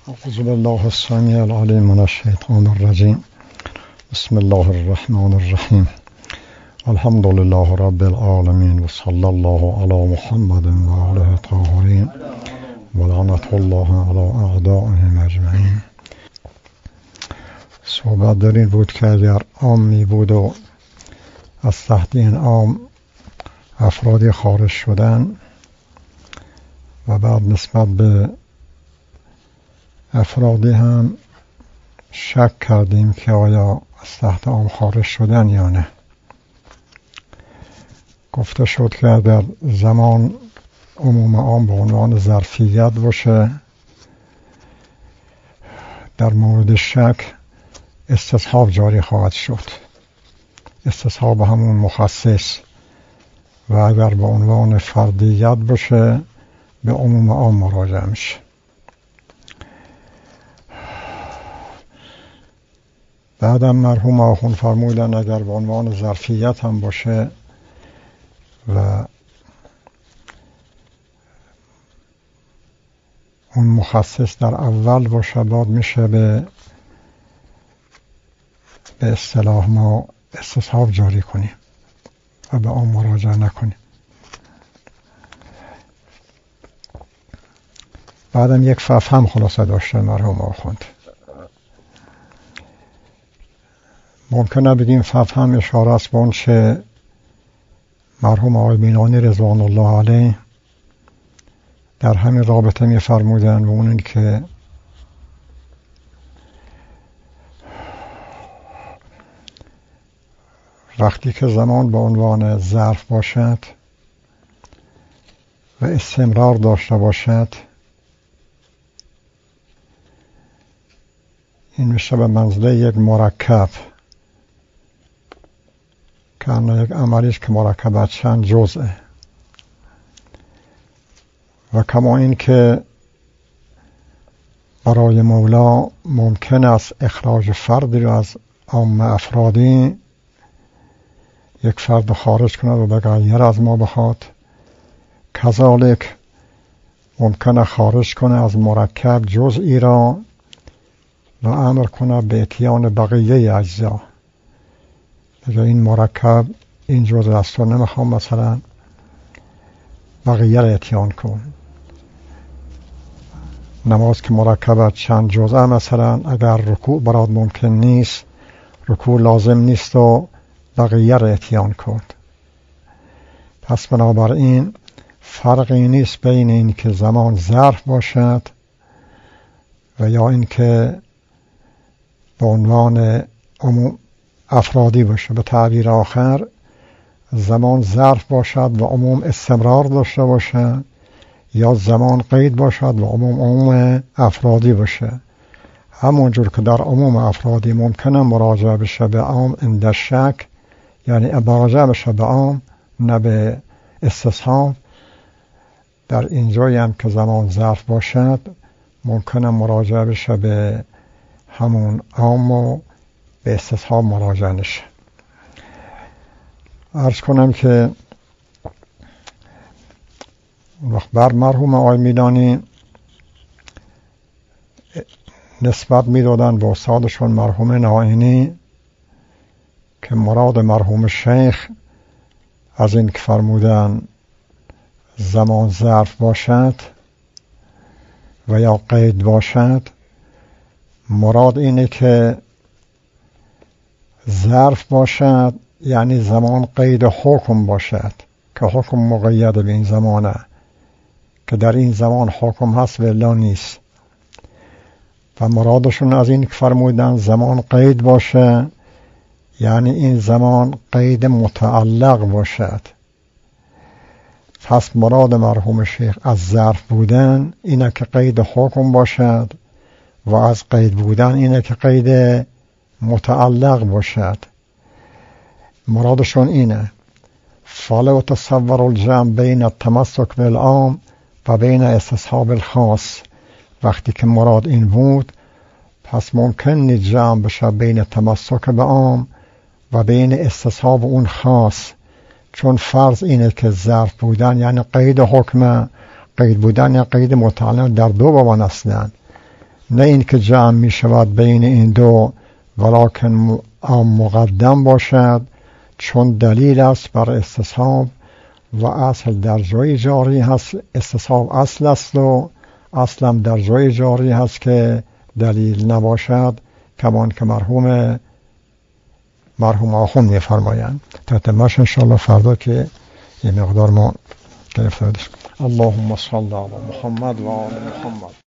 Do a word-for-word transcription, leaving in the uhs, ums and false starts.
اعوذ بالله السمیع العلیم من الشیطان الرجیم. بسم الله الرحمن الرحیم. الحمد لله رب العالمین و صلی الله علی محمد و آله الطاهرین و لعنت الله علی اعدائهم اجمعین. صحبت در این بود که اگر عامی بود و از تحت این عام افرادی خارج شدن و بعد نسبت به افرادی هم شک کردیم که آیا از تحت عام خارج شدن یا نه. گفته شد که در زمان عموم عام به عنوان ظرفیت باشه، در مورد شک استصحاب جاری خواهد شد. استصحاب همون مخصص، و اگر به عنوان فردیت باشه به عموم عام مراجعه میشه. بعدم مرحوم آخوند فرمودن اگر به عنوان ظرفیت هم باشه و اون مخصص در اول باشه، بعد میشه به به اصطلاح ما استصحاب جاری کنیم و به آن مراجعه نکنیم. بعدم یک فهم خلاصه داشته مرحوم آخوند. ممکنه بگیم فهم اشاره است به اون چه مرحوم آقای بینانی رضوان الله علیه در همین رابطه می فرمودن، و اون این که وقتی که زمان به عنوان ظرف باشد و استمرار داشته باشد، این میشه به منزله یک مرکب که اما یک عملیش که مرکب از چند جزءه، و کما این که برای مولا ممکن است اخراج فردی رو از عام افرادی، یک فرد خارج کنه و بغیر از ما بخواد، کذالک ممکنه خارج کنه از مرکب جزئی را و امر کنه به اتیان بقیه اجزا. اگر این مرکب این جزء است تو نمیخوام، مثلا بقیه را اتیان کن. نماز که مرکب چند جزء، مثلا اگر رکوع برات ممکن نیست، رکوع لازم نیست و بقیه را اتیان کن. پس بنابراین فرقی نیست بین این که زمان ظرف باشد و یا این که به عنوان عموم افرادی باشه. به تعبیر آخر زمان ظرف باشد و عموم استمرار داشته باشه، یا زمان قید باشد و عموم عموم افرادی باشه. همونجور که در عموم افرادی ممکنه مراجعه بشه به عام عند شک، یعنی مراجعه بشه به عام نه به استصحاب، در اینجایی هم که زمان ظرف باشد ممکنه مراجعه بشه به همون عام و به استصحاب مراجعه نشه. عرض کنم که وقت بر مرحوم آقای میدانی نسبت میدادن به استادشون مرحوم نائینی که مراد مرحوم شیخ از این که فرمودن زمان ظرف باشد و یا قید باشد، مراد اینه که ظرف باشد یعنی زمان قید حکم باشد که حکم مقید به این زمانه، که در این زمان حکم هست ولا نیست. و مرادشون از این که فرمودن زمان قید باشه یعنی این زمان قید متعلق باشد. پس مراد مرحوم شیخ از ظرف بودن اینه که قید حکم باشد و از قید بودن اینه که قید متعلق باشد. مرادشون اینه. فلا تصور الجمع بین التمسک بالعام و بین استصحاب الخاص. وقتی که مراد این بود، پس ممکن نیست جمع بشه بین تمسک به عام و بین استصحاب اون خاص، چون فرض اینه که ظرف بودن یعنی قید حکم، قید بودن یا قید متعلق در دو بابان هستند. نه این که جمع می شود بین این دو، ولکن مقدم باشد، چون دلیل است بر استصحاب و اصل در جای جاری هست. استصحاب اصل است و اصلم در جای جاری هست که دلیل نباشد، کمان که مرحوم مرحوم آخون می فرمایند. تتمش انشاءالله فردا که یه مقدار ما گرفته بودیم. اللهم صل علی محمد و آل محمد.